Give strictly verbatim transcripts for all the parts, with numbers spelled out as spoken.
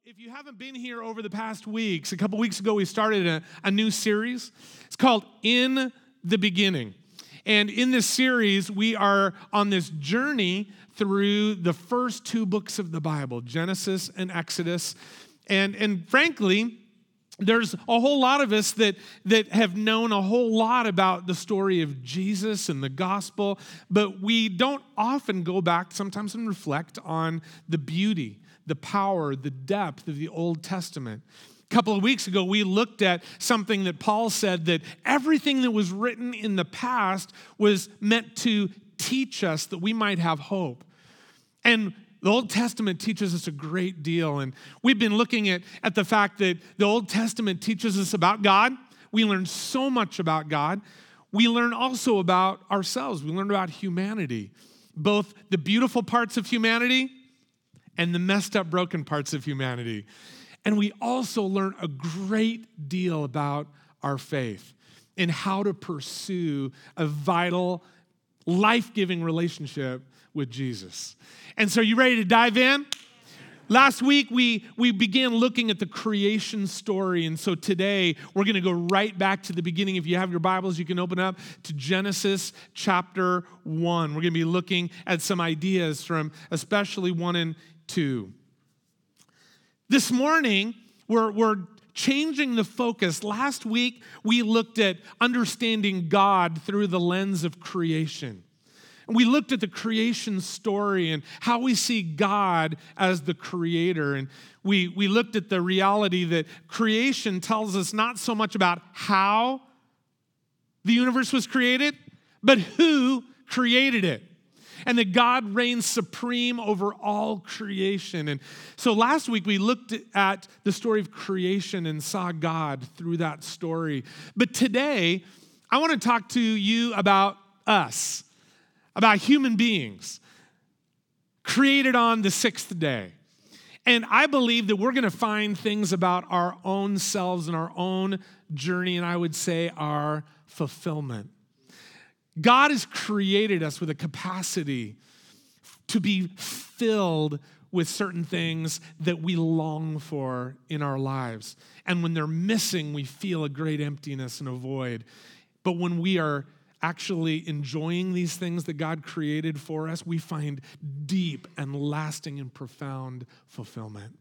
if you haven't been here over the past weeks, a couple weeks ago we started a, a new series. It's called In the Beginning. And in this series, we are on this journey through the first two books of the Bible, Genesis and Exodus. And, and frankly, there's a whole lot of us that, that have known a whole lot about the story of Jesus and the gospel, but we don't often go back sometimes and reflect on the beauty, the power, the depth of the Old Testament. A couple of weeks ago, we looked at something that Paul said, that everything that was written in the past was meant to teach us that we might have hope. And the Old Testament teaches us a great deal, and we've been looking at, at the fact that the Old Testament teaches us about God. We learn so much about God. We learn also about ourselves. We learn about humanity, both the beautiful parts of humanity and the messed up, broken parts of humanity. And we also learn a great deal about our faith and how to pursue a vital, life-giving relationship with Jesus. And so, you ready to dive in? Last week, we, we began looking at the creation story. And so today, we're going to go right back to the beginning. If you have your Bibles, you can open up to Genesis chapter one. We're going to be looking at some ideas from especially one and two. This morning, we're, we're changing the focus. Last week, we looked at understanding God through the lens of creation. And we looked at the creation story and how we see God as the creator. And we, we looked at the reality that creation tells us not so much about how the universe was created, but who created it. And that God reigns supreme over all creation. And so last week we looked at the story of creation and saw God through that story. But today, I want to talk to you about us. About human beings created on the sixth day. And I believe that we're going to find things about our own selves and our own journey, and I would say our fulfillment. God has created us with a capacity to be filled with certain things that we long for in our lives. And when they're missing, we feel a great emptiness and a void. But when we are actually enjoying these things that God created for us, we find deep and lasting and profound fulfillment.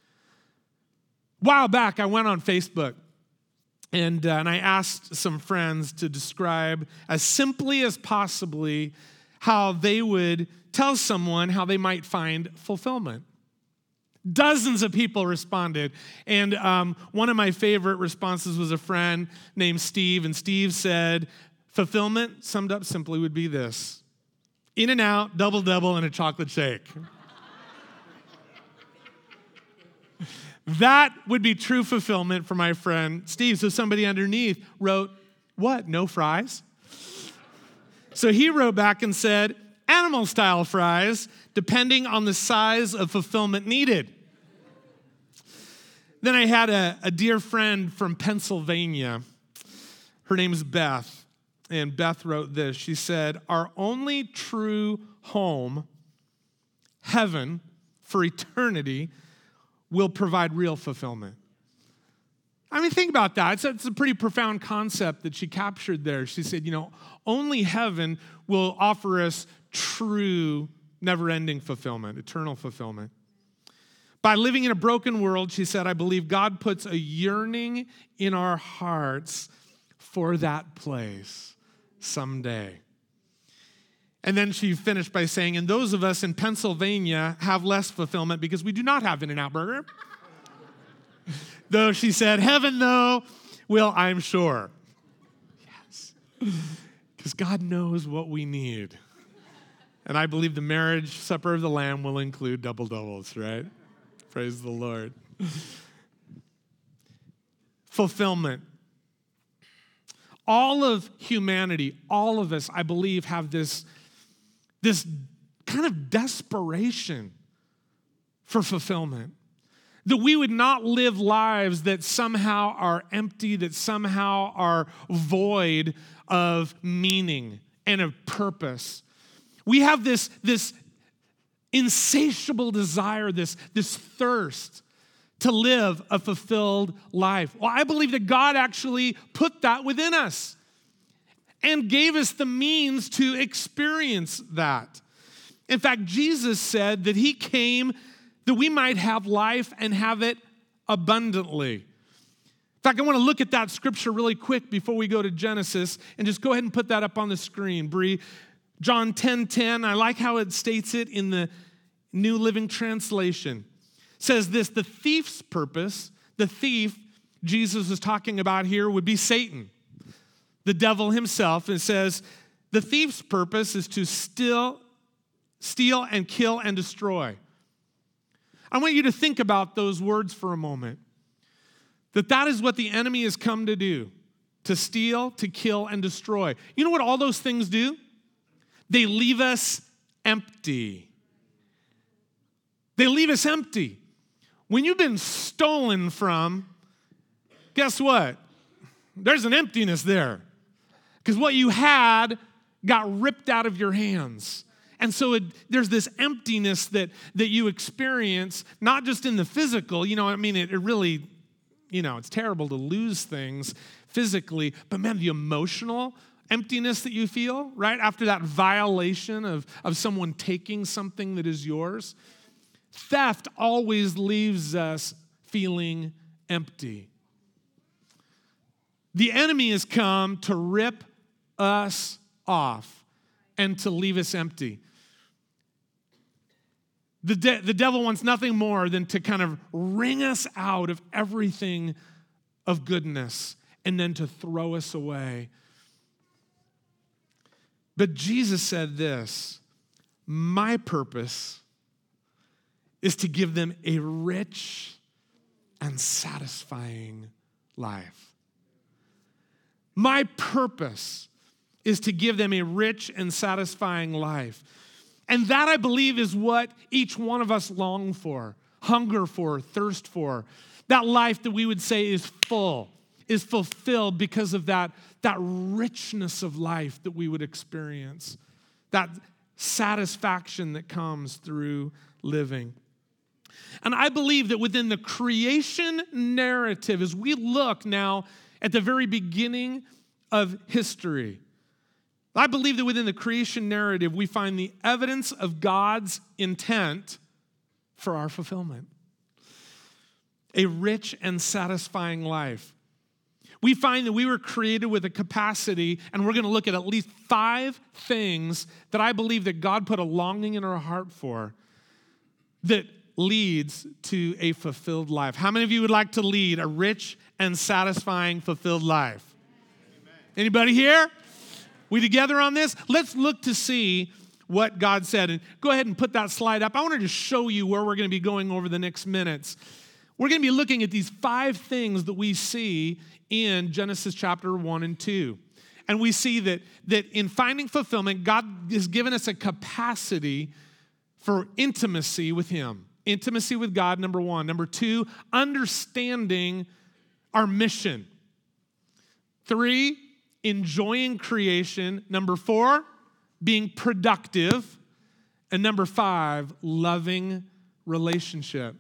A while back, I went on Facebook and, uh, and I asked some friends to describe as simply as possibly how they would tell someone how they might find fulfillment. Dozens of people responded, and um, one of my favorite responses was a friend named Steve, and Steve said, fulfillment, summed up simply, would be this: In-N-Out, double-double, and a chocolate shake. That would be true fulfillment for my friend Steve. So somebody underneath wrote, what, no fries? So he wrote back and said, animal-style fries, depending on the size of fulfillment needed. Then I had a, a dear friend from Pennsylvania. Her name is Beth. And Beth wrote this. She said, our only true home, heaven, for eternity, will provide real fulfillment. I mean, think about that. It's a, it's a pretty profound concept that she captured there. She said, you know, only heaven will offer us true, never-ending fulfillment, eternal fulfillment. By living in a broken world, she said, I believe God puts a yearning in our hearts for that place someday. And then she finished by saying, and those of us in Pennsylvania have less fulfillment because we do not have In-N-Out Burger. Though she said, heaven though, will I'm sure. Yes. Because God knows what we need. And I believe the marriage supper of the Lamb will include double doubles, right? Praise the Lord. Fulfillment. All of humanity, all of us, I believe, have this, this kind of desperation for fulfillment. That we would not live lives that somehow are empty, that somehow are void of meaning and of purpose. We have this, this insatiable desire, this, this thirst to live a fulfilled life. Well, I believe that God actually put that within us and gave us the means to experience that. In fact, Jesus said that he came that we might have life and have it abundantly. In fact, I want to look at that scripture really quick before we go to Genesis, and just go ahead and put that up on the screen, Bree. John ten ten, I like how it states it in the New Living Translation. It says this, the thief's purpose, the thief Jesus is talking about here would be Satan, the devil himself. And it says, the thief's purpose is to steal, steal and kill and destroy. I want you to think about those words for a moment. That that is what the enemy has come to do, to steal, to kill, and destroy. You know what all those things do? They leave us empty. They leave us empty. When you've been stolen from, guess what? There's an emptiness there. Because what you had got ripped out of your hands. And so it, there's this emptiness that, that you experience, not just in the physical. You know, I mean, it, it really, you know, it's terrible to lose things physically. But man, the emotional emptiness that you feel, right? After that violation of, of someone taking something that is yours. Theft always leaves us feeling empty. The enemy has come to rip us off and to leave us empty. The, de- the devil wants nothing more than to kind of wring us out of everything of goodness and then to throw us away. But Jesus said this, my purpose is to give them a rich and satisfying life. My purpose is to give them a rich and satisfying life. And that, I believe, is what each one of us long for, hunger for, thirst for. That life that we would say is full, is fulfilled because of that, that richness of life that we would experience, that satisfaction that comes through living. And I believe that within the creation narrative, as we look now at the very beginning of history, I believe that within the creation narrative, we find the evidence of God's intent for our fulfillment. A rich and satisfying life. We find that we were created with a capacity, and we're going to look at at least five things that I believe that God put a longing in our heart for that leads to a fulfilled life. How many of you would like to lead a rich and satisfying, fulfilled life? Amen. Anybody here? We together on this? Let's look to see what God said. And go ahead and put that slide up. I want to just show you where we're going to be going over the next minutes. We're going to be looking at these five things that we see in Genesis chapter one and two. And we see that, that in finding fulfillment, God has given us a capacity for intimacy with Him. Intimacy with God, number one. Number two, understanding our mission. Three, enjoying creation. Number four, being productive. And number five, loving relationship.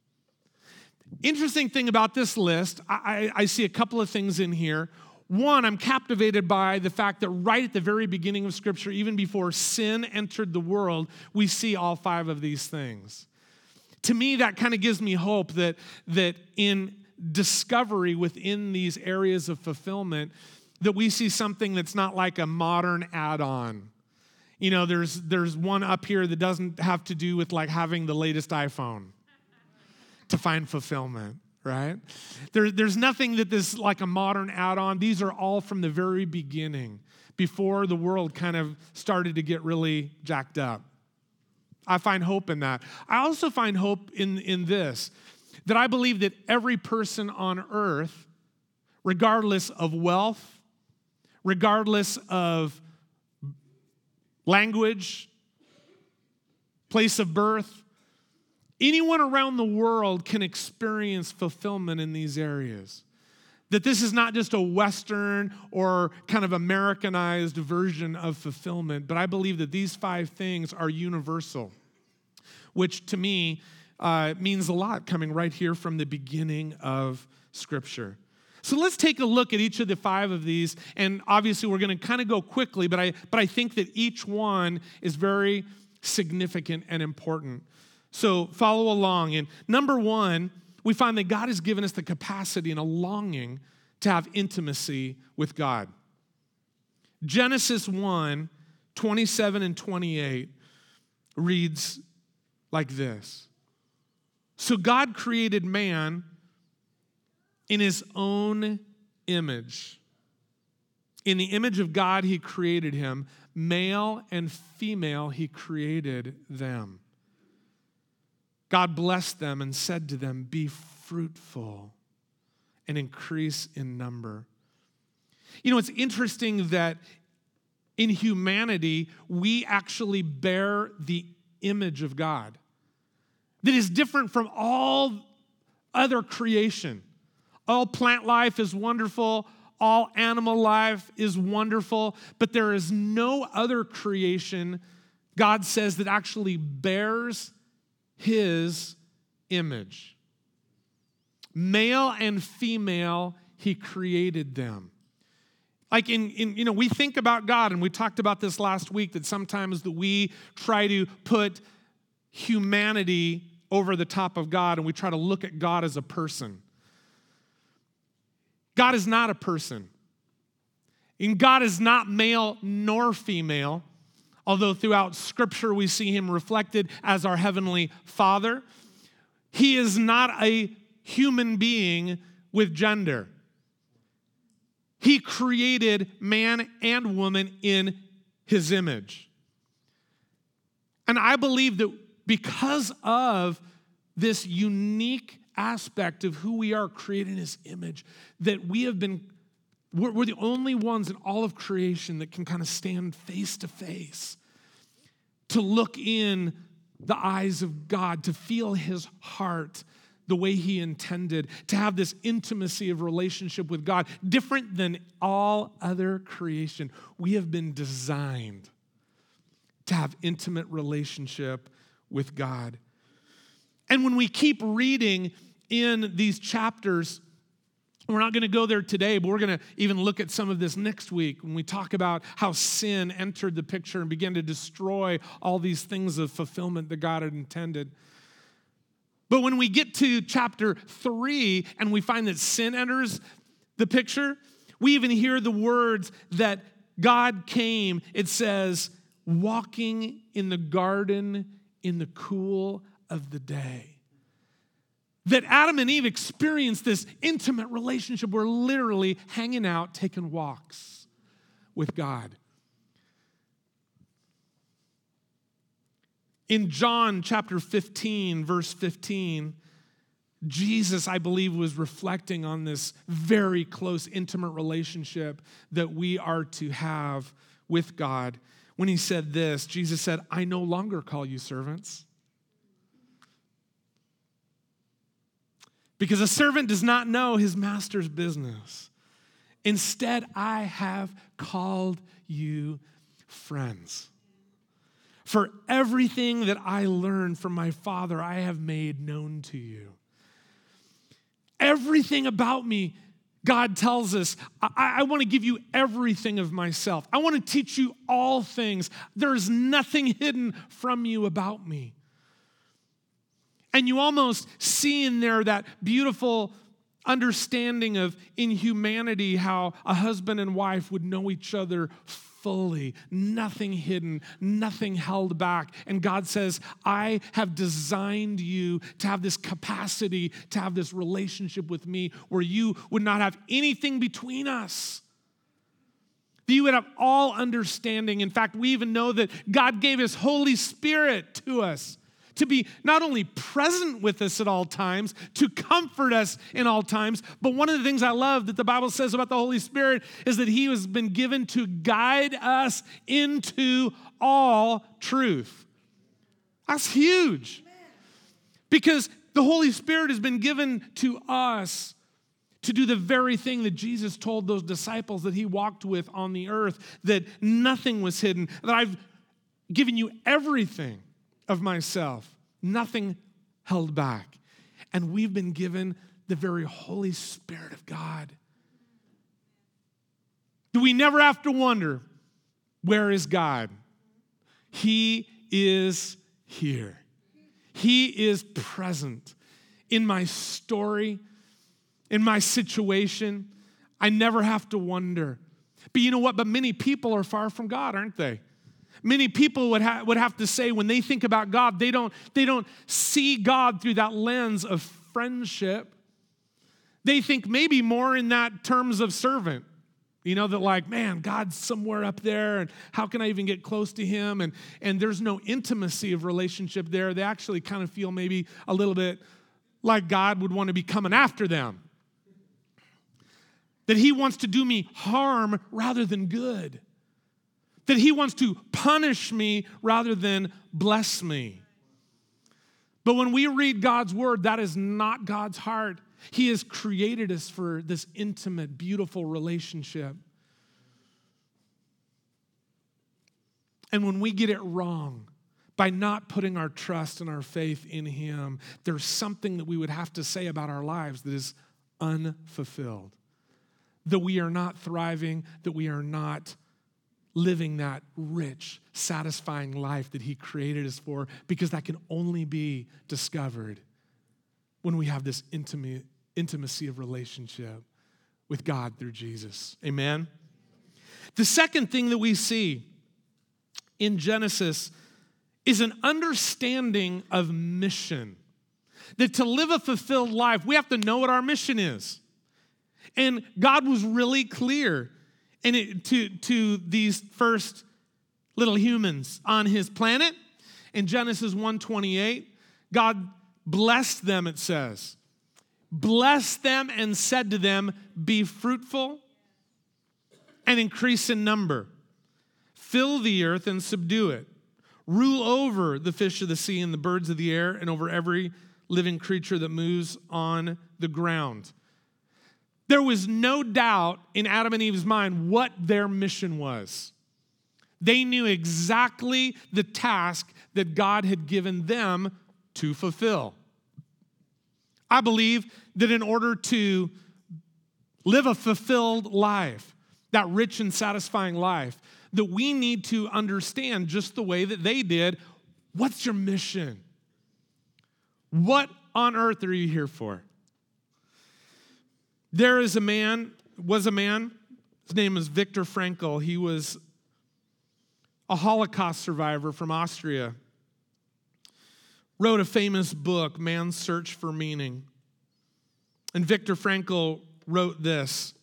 Interesting thing about this list, I, I see a couple of things in here. One, I'm captivated by the fact that right at the very beginning of Scripture, even before sin entered the world, we see all five of these things. To me, that kind of gives me hope that, that in discovery within these areas of fulfillment, that we see something that's not like a modern add-on. You know, there's, there's one up here that doesn't have to do with like having the latest iPhone to find fulfillment, right? There, there's nothing that this like a modern add-on. These are all from the very beginning, before the world kind of started to get really jacked up. I find hope in that. I also find hope in, in this, that I believe that every person on earth, regardless of wealth, regardless of language, place of birth, anyone around the world can experience fulfillment in these areas. That this is not just a Western or kind of Americanized version of fulfillment, but I believe that these five things are universal, which to me uh, means a lot coming right here from the beginning of Scripture. So let's take a look at each of the five of these, and obviously we're going to kind of go quickly, but I, but I think that each one is very significant and important. So follow along. And number one, we find that God has given us the capacity and a longing to have intimacy with God. Genesis one, twenty-seven and twenty-eight reads like this. So God created man in his own image. In the image of God, he created him. Male and female, he created them. God blessed them and said to them, be fruitful and increase in number. You know, it's interesting that in humanity, we actually bear the image of God that is different from all other creation. All plant life is wonderful. All animal life is wonderful. But there is no other creation, God says, that actually bears his image. Male and female, he created them. Like in, in, you know, we think about God, and we talked about this last week, that sometimes that we try to put humanity over the top of God, and we try to look at God as a person. God is not a person. And God is not male nor female, although throughout Scripture we see him reflected as our heavenly Father. He is not a human being with gender. He created man and woman in his image. And I believe that because of this unique aspect of who we are created in his image, that we have been, we're, we're the only ones in all of creation that can kind of stand face to face, to look in the eyes of God, to feel his heart the way he intended, to have this intimacy of relationship with God, different than all other creation. We have been designed to have intimate relationship with God. And when we keep reading in these chapters, we're not going to go there today, but we're going to even look at some of this next week when we talk about how sin entered the picture and began to destroy all these things of fulfillment that God had intended. But when we get to chapter three and we find that sin enters the picture, we even hear the words that God came, it says, walking in the garden in the cool of the day. That Adam and Eve experienced this intimate relationship. We're literally hanging out, taking walks with God. In John chapter fifteen, verse fifteen, Jesus, I believe, was reflecting on this very close, intimate relationship that we are to have with God. When he said this, Jesus said, I no longer call you servants, because a servant does not know his master's business. Instead, I have called you friends. For everything that I learned from my Father, I have made known to you. Everything about me, God tells us, I, I want to give you everything of myself. I want to teach you all things. There's nothing hidden from you about me. And you almost see in there that beautiful understanding of in humanity how a husband and wife would know each other fully, nothing hidden, nothing held back. And God says, I have designed you to have this capacity, to have this relationship with me where you would not have anything between us. That you would have all understanding. In fact, we even know that God gave his Holy Spirit to us to be not only present with us at all times, to comfort us in all times, but one of the things I love that the Bible says about the Holy Spirit is that he has been given to guide us into all truth. That's huge. Because the Holy Spirit has been given to us to do the very thing that Jesus told those disciples that he walked with on the earth, that nothing was hidden, that I've given you everything of myself. Nothing held back. And we've been given the very Holy Spirit of God. Do we never have to wonder, where is God? He is here. He is present in my story, in my situation. I never have to wonder. But you know what? But many people are far from God, aren't they? Many people would, ha- would have to say when they think about God, they don't, they don't see God through that lens of friendship. They think maybe more in that terms of servant. You know, that like, man, God's somewhere up there, and how can I even get close to him? And, and there's no intimacy of relationship there. They actually kind of feel maybe a little bit like God would want to be coming after them. That he wants to do me harm rather than good. That he wants to punish me rather than bless me. But when we read God's word, that is not God's heart. He has created us for this intimate, beautiful relationship. And when we get it wrong, by not putting our trust and our faith in him, there's something that we would have to say about our lives that is unfulfilled. That we are not thriving, that we are not living that rich, satisfying life that he created us for, because that can only be discovered when we have this intimate, intimacy of relationship with God through Jesus. Amen? The second thing that we see in Genesis is an understanding of mission. That to live a fulfilled life, we have to know what our mission is. And God was really clear in it, to, to these first little humans on his planet. In Genesis one twenty-eight, God blessed them, it says. Blessed them and said to them, be fruitful and increase in number. Fill the earth and subdue it. Rule over the fish of the sea and the birds of the air and over every living creature that moves on the ground. There was no doubt in Adam and Eve's mind what their mission was. They knew exactly the task that God had given them to fulfill. I believe that in order to live a fulfilled life, that rich and satisfying life, that we need to understand just the way that they did, what's your mission? What on earth are you here for? There is a man, was a man, his name is Viktor Frankl. He was a Holocaust survivor from Austria. Wrote a famous book, Man's Search for Meaning. And Viktor Frankl wrote this.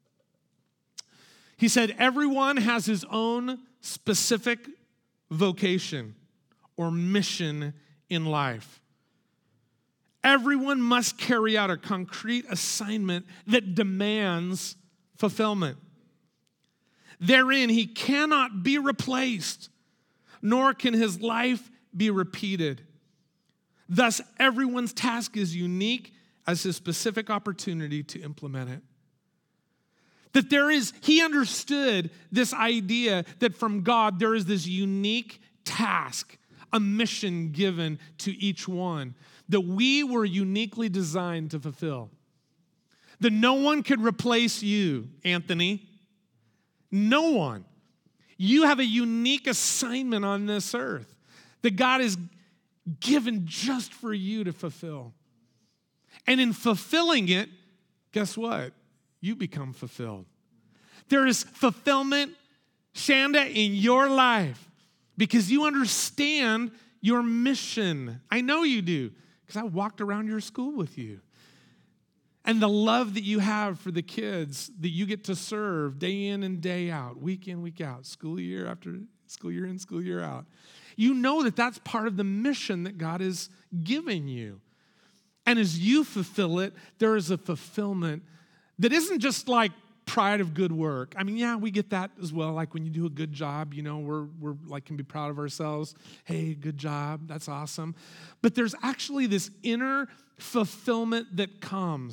He said, everyone has his own specific vocation or mission in life. Everyone must carry out a concrete assignment that demands fulfillment. Therein, he cannot be replaced, nor can his life be repeated. Thus, everyone's task is unique as his specific opportunity to implement it. That there is, he understood this idea that from God, there is this unique task, a mission given to each one that we were uniquely designed to fulfill. That no one could replace you, Anthony. No one. You have a unique assignment on this earth that God has given just for you to fulfill. And in fulfilling it, guess what? You become fulfilled. There is fulfillment, Shanda, in your life because you understand your mission. I know you do because I walked around your school with you. And the love that you have for the kids that you get to serve day in and day out, week in, week out, school year after school year in, school year out. You know that that's part of the mission that God is giving you. And as you fulfill it, there is a fulfillment that isn't just like pride of good work. I mean, yeah, we get that as well. Like when you do a good job, you know, we're we're like can be proud of ourselves. Hey, good job. That's awesome. But there's actually this inner fulfillment that comes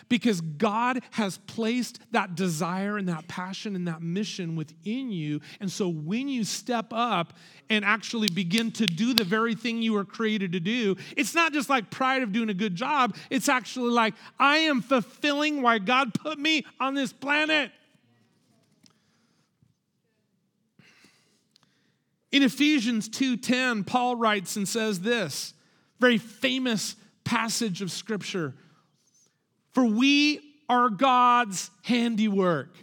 Because God has placed that desire and that passion and that mission within you. And so when you step up and actually begin to do the very thing you were created to do, it's not just like pride of doing a good job. It's actually like, I am fulfilling why God put me on this planet. In Ephesians two ten, Paul writes and says this, very famous passage of Scripture. For we are God's handiwork.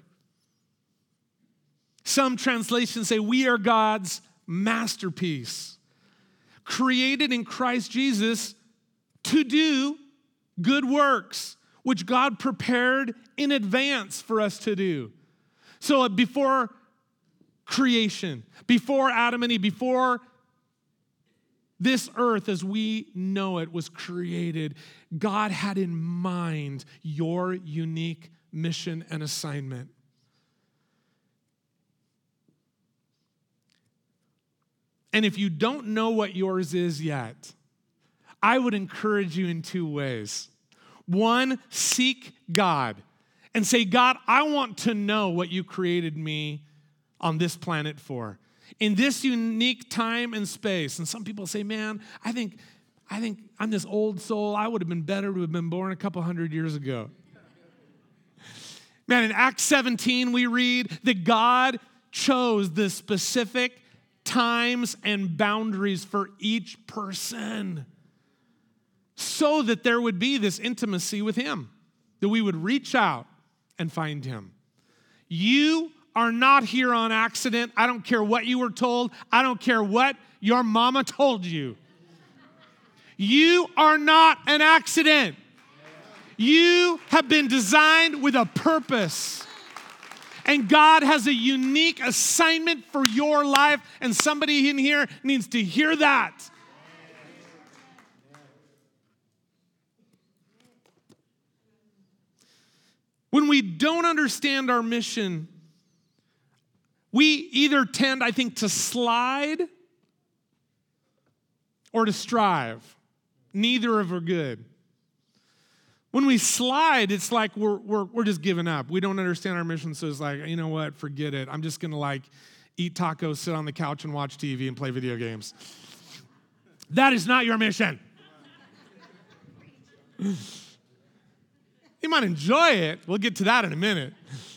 Some translations say we are God's masterpiece, created in Christ Jesus to do good works, which God prepared in advance for us to do. So before creation, before Adam and Eve, before this earth as we know it was created, God had in mind your unique mission and assignment. And if you don't know what yours is yet, I would encourage you in two ways. One, seek God and say, God, I want to know what you created me on this planet for. In this unique time and space. And some people say, man, I think, I think I'm this old soul. I would have been better to have been born a couple hundred years ago. Man, in Acts seventeen, we read that God chose the specific times and boundaries for each person so that there would be this intimacy with him, that we would reach out and find him. You are not here on accident. I don't care what you were told. I don't care what your mama told you. You are not an accident. You have been designed with a purpose. And God has a unique assignment for your life, and somebody in here needs to hear that. When we don't understand our mission, we either tend, I think, to slide or to strive. Neither of them are good. When we slide, it's like we're, we're, we're just giving up. We don't understand our mission, so it's like, you know what, forget it. I'm just going to like eat tacos, sit on the couch, and watch T V and play video games. That is not your mission. You might enjoy it. We'll get to that in a minute.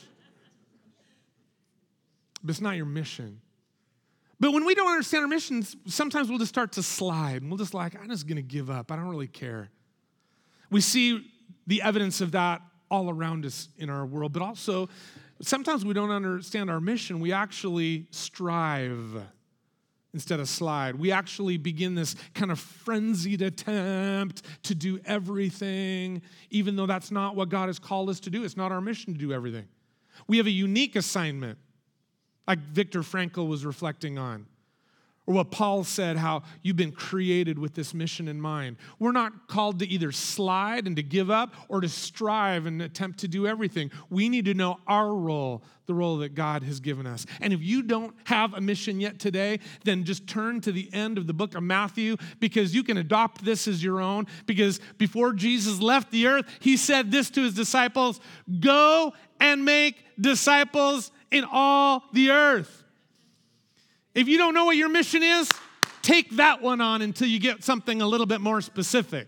But it's not your mission. But when we don't understand our missions, sometimes we'll just start to slide. And we'll just like, I'm just going to give up. I don't really care. We see the evidence of that all around us in our world. But also, sometimes we don't understand our mission. We actually strive instead of slide. We actually begin this kind of frenzied attempt to do everything, even though that's not what God has called us to do. It's not our mission to do everything. We have a unique assignment, like Viktor Frankl was reflecting on. Or what Paul said, how you've been created with this mission in mind. We're not called to either slide and to give up or to strive and attempt to do everything. We need to know our role, the role that God has given us. And if you don't have a mission yet today, then just turn to the end of the book of Matthew, because you can adopt this as your own. Because before Jesus left the earth, he said this to his disciples, go and make disciples in all the earth. If you don't know what your mission is, take that one on until you get something a little bit more specific.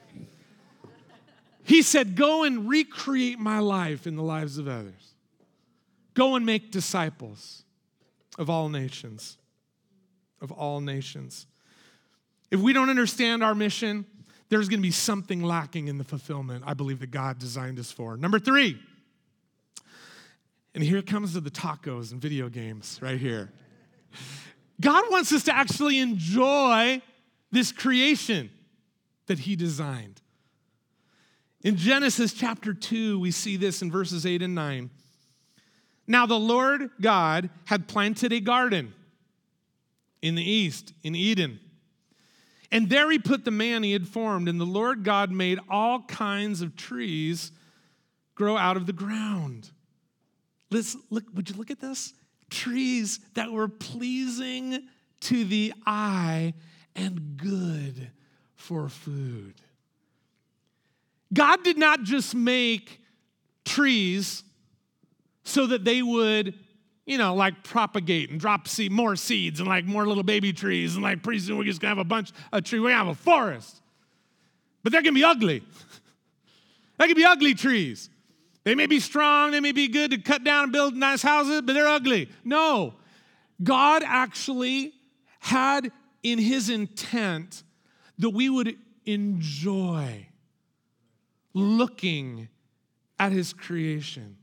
He said, go and recreate my life in the lives of others. Go and make disciples of all nations, of all nations. If we don't understand our mission, there's going to be something lacking in the fulfillment I believe that God designed us for. Number three, and here it comes to the tacos and video games right here. God wants us to actually enjoy this creation that he designed. In Genesis chapter two, we see this in verses eight and nine. Now the Lord God had planted a garden in the east, in Eden. And there he put the man he had formed, and the Lord God made all kinds of trees grow out of the ground. Let's look, would you look at this? Trees that were pleasing to the eye and good for food. God did not just make trees so that they would, you know, like propagate and drop seed, more seeds and like more little baby trees. And like pretty soon we're just going to have a bunch of trees. We're going to have a forest. But they're going to be ugly. They can be ugly trees. They may be strong. They may be good to cut down and build nice houses, but they're ugly. No. God actually had in his intent that we would enjoy looking at his creation.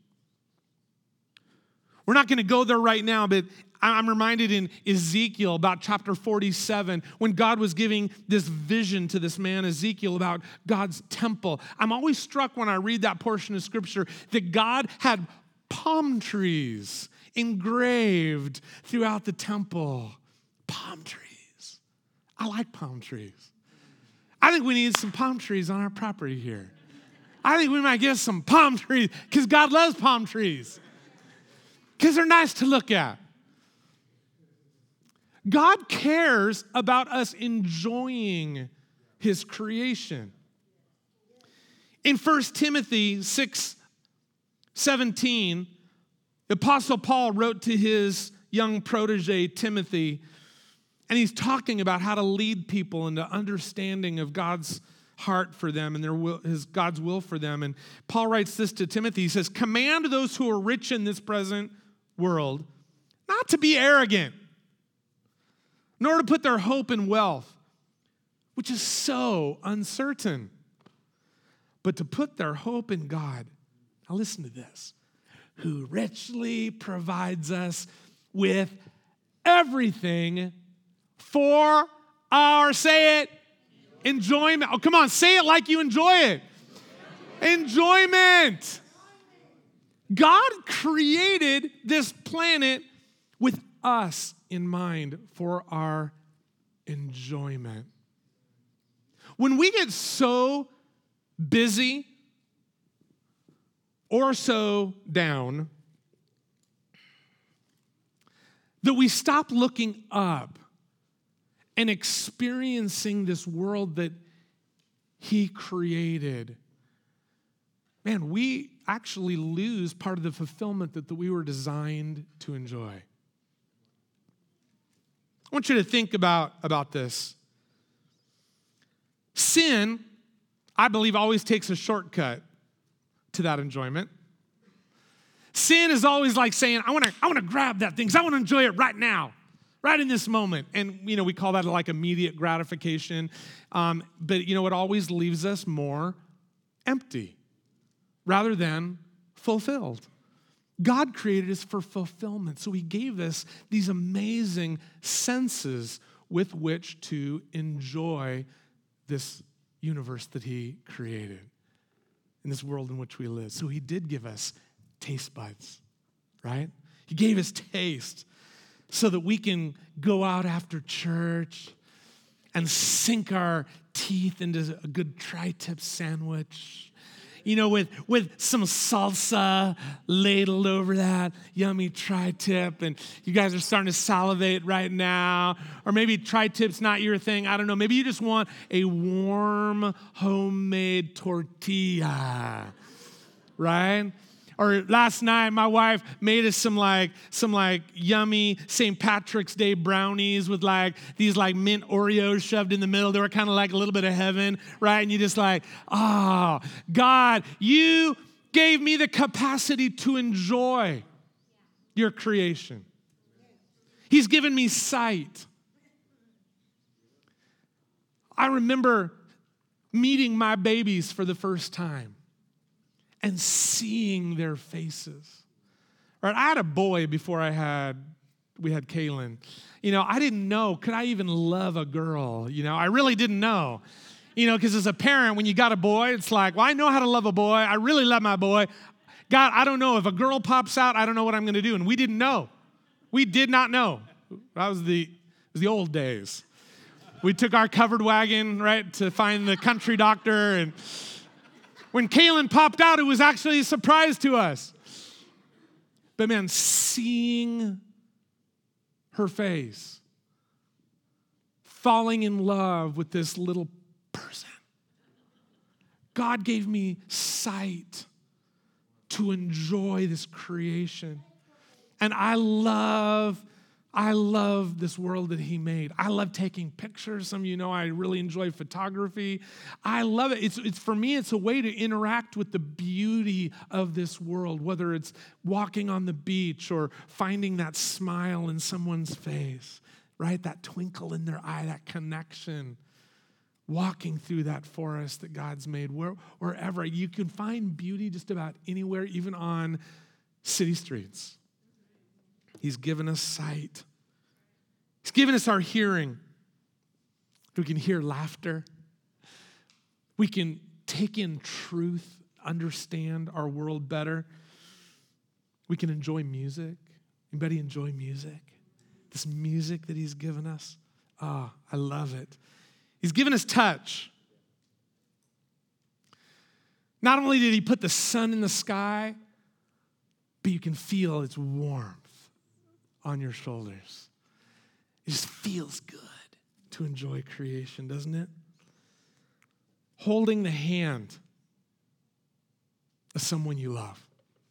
We're not going to go there right now, but I'm reminded in Ezekiel about chapter forty-seven when God was giving this vision to this man, Ezekiel, about God's temple. I'm always struck when I read that portion of scripture that God had palm trees engraved throughout the temple. Palm trees. I like palm trees. I think we need some palm trees on our property here. I think we might get some palm trees because God loves palm trees. Because they're nice to look at. God cares about us enjoying his creation. In First Timothy six seventeen, the Apostle Paul wrote to his young protege, Timothy, and he's talking about how to lead people into understanding of God's heart for them and their will, his God's will for them. And Paul writes this to Timothy. He says, command those who are rich in this present world not to be arrogant, nor to put their hope in wealth, which is so uncertain, but to put their hope in God. Now listen to this. Who richly provides us with everything for our, say it, enjoyment. Oh, come on, say it like you enjoy it. Enjoyment. God created this planet with us in mind for our enjoyment. When we get so busy or so down that we stop looking up and experiencing this world that he created, man, we actually lose part of the fulfillment that, that we were designed to enjoy. I want you to think about, about this. Sin, I believe, always takes a shortcut to that enjoyment. Sin is always like saying, I want to I want to grab that thing because I want to enjoy it right now, right in this moment. And, you know, we call that like immediate gratification. Um, but, you know, it always leaves us more empty rather than fulfilled. God created us for fulfillment. So he gave us these amazing senses with which to enjoy this universe that he created, in this world in which we live. So he did give us taste buds, right? He gave us taste so that we can go out after church and sink our teeth into a good tri-tip sandwich, you know, with, with some salsa ladled over that yummy tri-tip, and you guys are starting to salivate right now. Or maybe tri-tip's not your thing. I don't know. Maybe you just want a warm homemade tortilla, right? Or last night, my wife made us some like some like yummy Saint Patrick's Day brownies with like these like mint Oreos shoved in the middle. They were kind of like a little bit of heaven, right? And you just like, oh, God, you gave me the capacity to enjoy your creation. He's given me sight. I remember meeting my babies for the first time and seeing their faces. Right? I had a boy before I had, we had Kaylin. You know, I didn't know, could I even love a girl? You know, I really didn't know. You know, because as a parent, when you got a boy, it's like, well, I know how to love a boy. I really love my boy. God, I don't know. If a girl pops out, I don't know what I'm going to do. And we didn't know. We did not know. That was the, it was the old days. We took our covered wagon, right, to find the country doctor, and when Kaylin popped out, it was actually a surprise to us. But man, seeing her face, falling in love with this little person, God gave me sight to enjoy this creation. And I love, I love this world that he made. I love taking pictures. Some of you know I really enjoy photography. I love it. It's, it's for me, it's a way to interact with the beauty of this world, whether it's walking on the beach or finding that smile in someone's face, right? That twinkle in their eye, that connection. Walking through that forest that God's made, where, wherever. You can find beauty just about anywhere, even on city streets. He's given us sight. He's given us our hearing. We can hear laughter. We can take in truth, understand our world better. We can enjoy music. Anybody enjoy music? This music that he's given us. Ah, oh, I love it. He's given us touch. Not only did he put the sun in the sky, but you can feel its warmth on your shoulders. It just feels good to enjoy creation, doesn't it? Holding the hand of someone you love.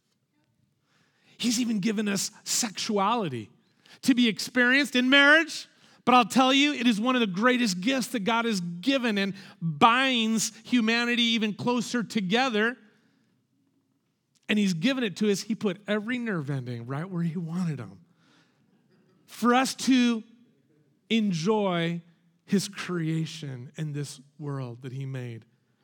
He's even given us sexuality to be experienced in marriage. But I'll tell you, it is one of the greatest gifts that God has given and binds humanity even closer together. And he's given it to us. He put every nerve ending right where he wanted them. For us to enjoy his creation in this world that he made.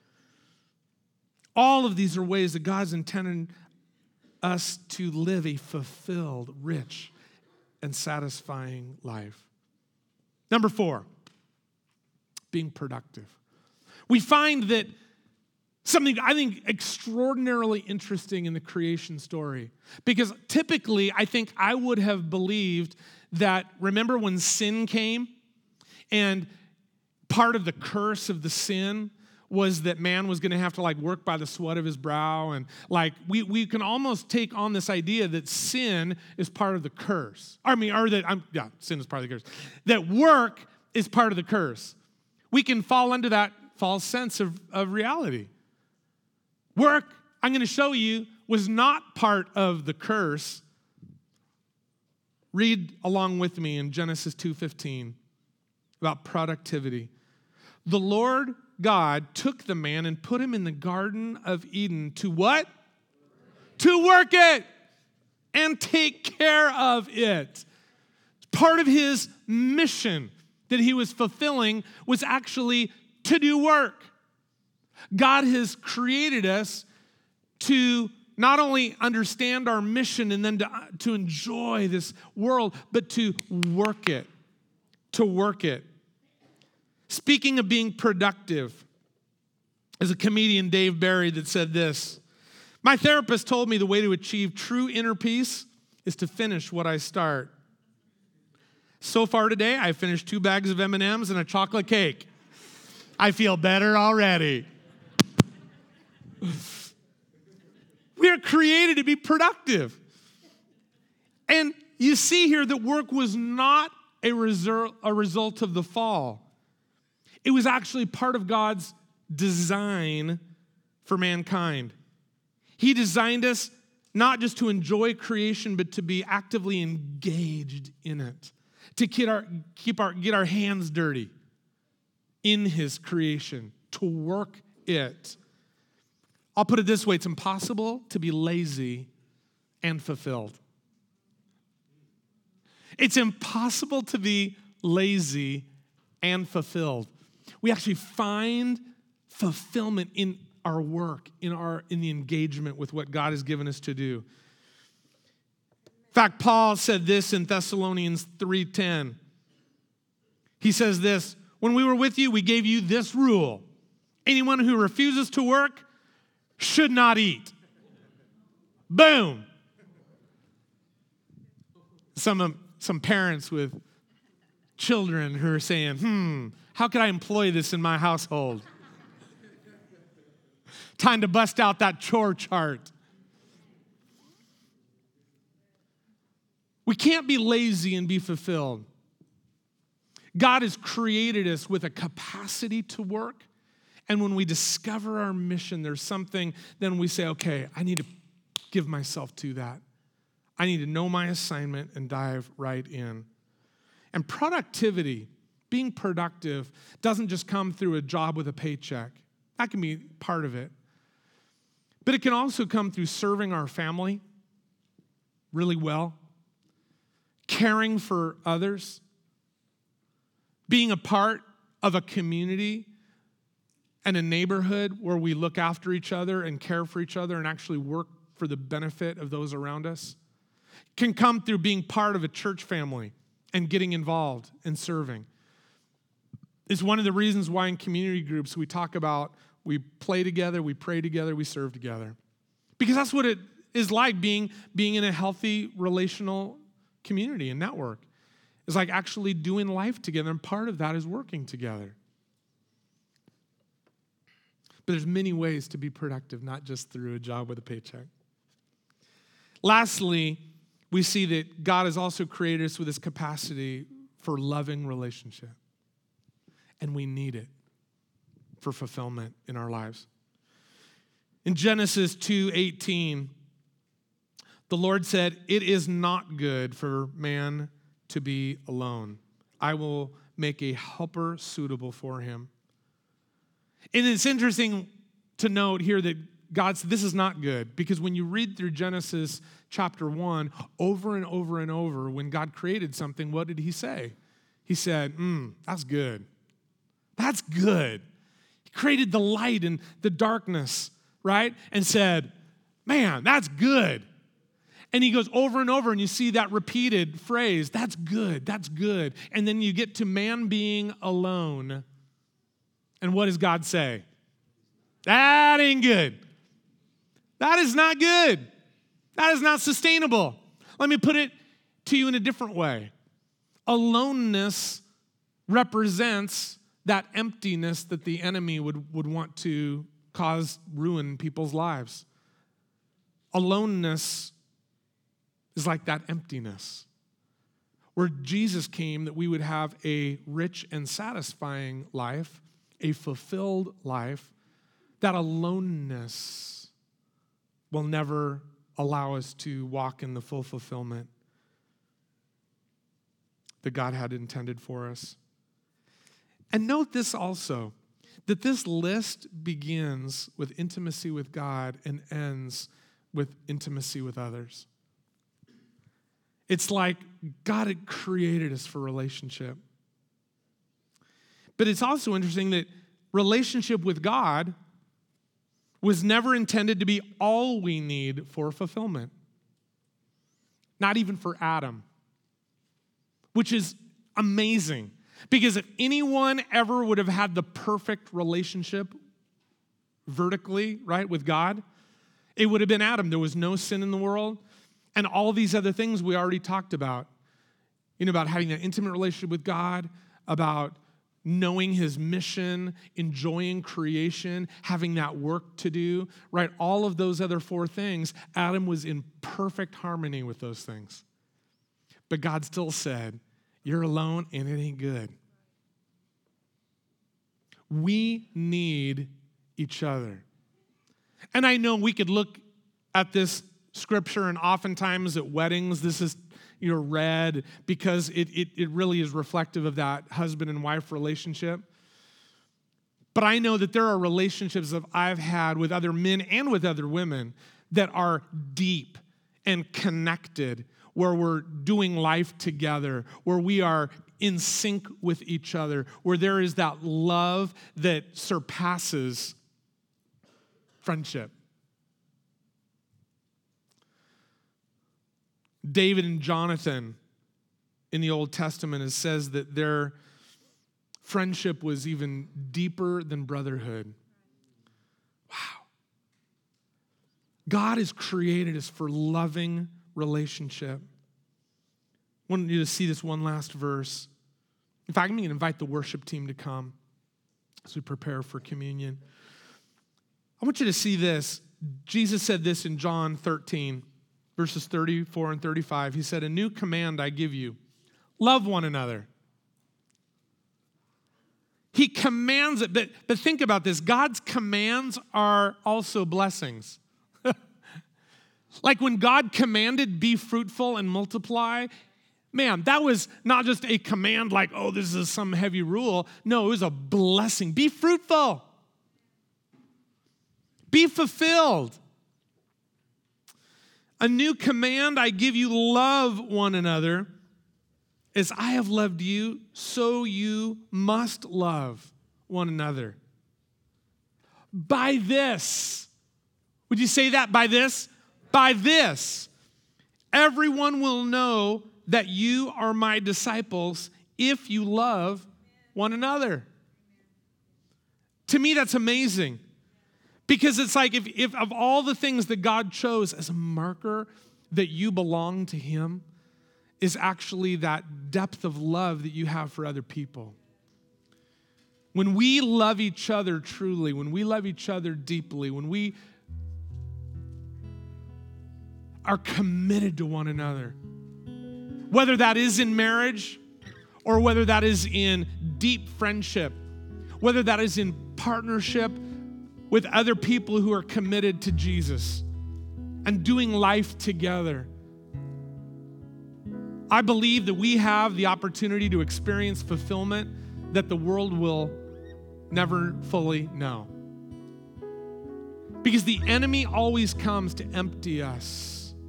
All of these are ways that God's intended us to live a fulfilled, rich, and satisfying life. Number four, being productive. We find that something I think extraordinarily interesting in the creation story, because typically I think I would have believed that, remember when sin came and part of the curse of the sin was that man was going to have to like work by the sweat of his brow, and like we we can almost take on this idea that sin is part of the curse. I mean, or that I'm yeah, sin is part of the curse. That work is part of the curse. We can fall under that false sense of, of reality. Work, I'm going to show you, was not part of the curse. Read along with me in Genesis two fifteen about productivity. The Lord God took the man and put him in the Garden of Eden to what? To work it and take care of it. Part of his mission that he was fulfilling was actually to do work. God has created us to not only understand our mission and then to, to enjoy this world, but to work it, to work it. Speaking of being productive, there's a comedian, Dave Barry, that said this: my therapist told me the way to achieve true inner peace is to finish what I start. So far today, I finished two bags of M and M's and a chocolate cake. I feel better already. We are created to be productive. And you see here that work was not a result, a result of the fall. It was actually part of God's design for mankind. He designed us not just to enjoy creation, but to be actively engaged in it, to keep our, keep our, get our hands dirty in his creation, to work it. I'll put it this way: it's impossible to be lazy and fulfilled. It's impossible to be lazy and fulfilled. We actually find fulfillment in our work, in our in the engagement with what God has given us to do. In fact, Paul said this in Thessalonians three ten. He says this: when we were with you, we gave you this rule. Anyone who refuses to work should not eat. Boom. Some, some parents with children who are saying, hmm, how could I employ this in my household? Time to bust out that chore chart. We can't be lazy and be fulfilled. God has created us with a capacity to work And when we discover our mission, there's something, then we say, okay, I need to give myself to that. I need to know my assignment and dive right in. And productivity, being productive, doesn't just come through a job with a paycheck. That can be part of it. But it can also come through serving our family really well, caring for others, being a part of a community and a neighborhood where we look after each other and care for each other and actually work for the benefit of those around us. It can come through being part of a church family and getting involved and serving. It's one of the reasons why in community groups we talk about we play together, we pray together, we serve together. Because that's what it is like being, being in a healthy relational community and network. It's like actually doing life together, and part of that is working together. But there's many ways to be productive, not just through a job with a paycheck. Lastly, we see that God has also created us with this capacity for loving relationship. And we need it for fulfillment in our lives. In Genesis two eighteen, the Lord said, "It is not good for man to be alone. I will make a helper suitable for him." And it's interesting to note here that God said, this is not good, because when you read through Genesis chapter one, over and over and over, when God created something, what did he say? He said, mm, that's good. That's good. He created the light and the darkness, right? And said, man, that's good. And he goes over and over, and you see that repeated phrase, that's good, that's good. And then you get to man being alone. And what does God say? That ain't good. That is not good. That is not sustainable. Let me put it to you in a different way. Aloneness represents that emptiness that the enemy would, would want to cause ruin people's lives. Aloneness is like that emptiness. Where Jesus came that we would have a rich and satisfying life, a fulfilled life, that aloneness will never allow us to walk in the full fulfillment that God had intended for us. And note this also, that this list begins with intimacy with God and ends with intimacy with others. It's like God had created us for relationship. But it's also interesting that relationship with God was never intended to be all we need for fulfillment. Not even for Adam, which is amazing. Because if anyone ever would have had the perfect relationship vertically, right, with God, it would have been Adam. There was no sin in the world. And all these other things we already talked about. You know, about having an intimate relationship with God, about knowing his mission, enjoying creation, having that work to do, right? All of those other four things, Adam was in perfect harmony with those things. But God still said, you're alone and it ain't good. We need each other. And I know we could look at this scripture, and oftentimes at weddings, this is you know, read because it, it, it really is reflective of that husband and wife relationship. But I know that there are relationships that I've had with other men and with other women that are deep and connected, where we're doing life together, where we are in sync with each other, where there is that love that surpasses friendship. David and Jonathan in the Old Testament, it says that their friendship was even deeper than brotherhood. Wow. God has created us for loving relationship. I want you to see this one last verse. In fact, I'm going to invite the worship team to come as we prepare for communion. I want you to see this. Jesus said this in John thirteen. Verses thirty-four and thirty-five, he said, a new command I give you, love one another. He commands it. But, but think about this. God's commands are also blessings. Like when God commanded, be fruitful and multiply, man, that was not just a command like, oh, this is some heavy rule. No, it was a blessing. Be fruitful. Be fulfilled. A new command I give you, love one another. As I have loved you, so you must love one another. By this, would you say that? By this? By this, everyone will know that you are my disciples if you love one another. To me, that's amazing. Because it's like if, if of all the things that God chose as a marker that you belong to him, is actually that depth of love that you have for other people. When we love each other truly, when we love each other deeply, when we are committed to one another, whether that is in marriage or whether that is in deep friendship, whether that is in partnership with other people who are committed to Jesus and doing life together, I believe that we have the opportunity to experience fulfillment that the world will never fully know. Because the enemy always comes to empty us.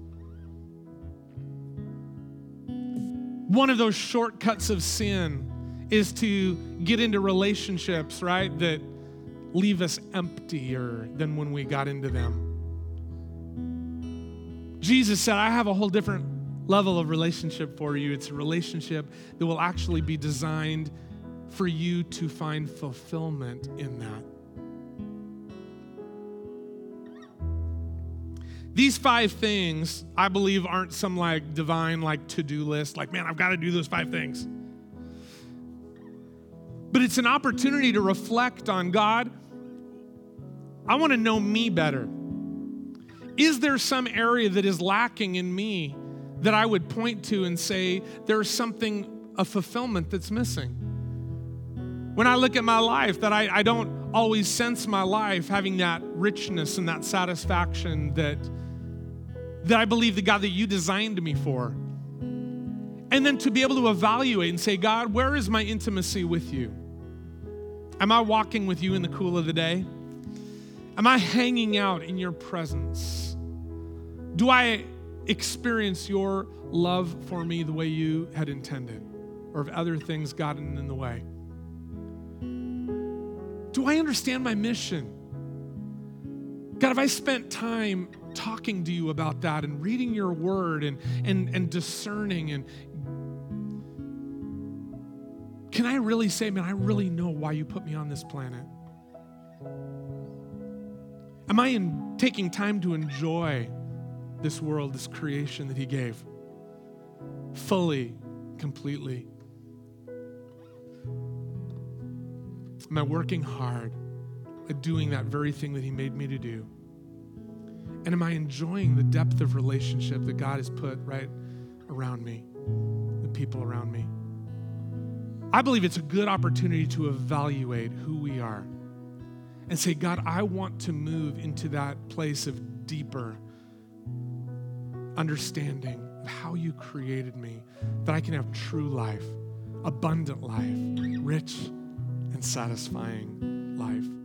One of those shortcuts of sin is to get into relationships, right, that leave us emptier than when we got into them. Jesus said, I have a whole different level of relationship for you. It's a relationship that will actually be designed for you to find fulfillment in that. These five things, I believe, aren't some like divine like to-do list, like, man, I've got to do those five things. But it's an opportunity to reflect on, God, I want to know me better. Is there some area that is lacking in me that I would point to and say, there's something of fulfillment that's missing? When I look at my life, that I, I don't always sense my life having that richness and that satisfaction that, that I believe the God that you designed me for. And then to be able to evaluate and say, God, where is my intimacy with you? Am I walking with you in the cool of the day? Am I hanging out in your presence? Do I experience your love for me the way you had intended? Or have other things gotten in the way? Do I understand my mission? God, have I spent time talking to you about that and reading your word and, and, and discerning? And can I really say, man, I really know why you put me on this planet? Am I in taking time to enjoy this world, this creation that he gave? Fully, completely. Am I working hard at doing that very thing that he made me to do? And am I enjoying the depth of relationship that God has put right around me, the people around me? I believe it's a good opportunity to evaluate who we are and say, God, I want to move into that place of deeper understanding of how you created me, that I can have true life, abundant life, rich and satisfying life.